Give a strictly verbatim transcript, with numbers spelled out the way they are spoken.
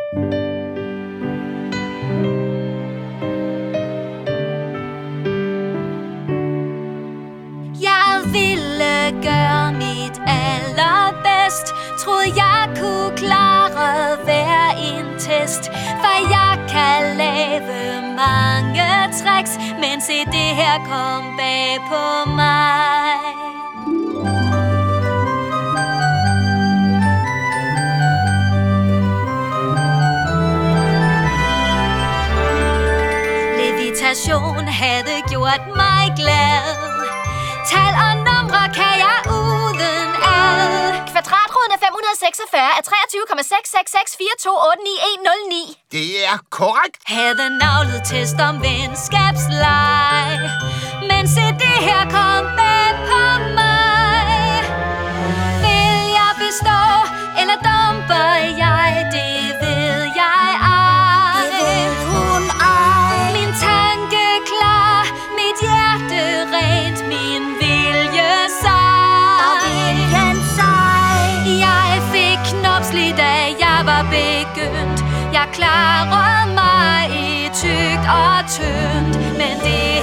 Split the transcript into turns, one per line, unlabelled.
Jeg ville gøre mit allerbedst. Troede jeg kunne klare hver en test. For jeg kan lave mange tricks. Men se, det her kom bag på mig. Levitation havde gjort mig glad. Tal og numre kan jeg udenad.
Kvadratroden af fem hundrede seksogfyrre er treogtyve komma seks seks seks fire to otte ni en nul ni.
Det er korrekt.
Havde navlet test om venskabsleg. Men se, det her kom bag på mig. Vil jeg bestå, eller dumper jeg? Det ved jeg ej.
Det ved hun ej.
Min tanke klar, mit hjerte rent, min vilje sej.
Og viljen sej.
Jeg fik knopsligt, da jeg var begyndt. Jeg klarede mig i tykt og tyndt, men det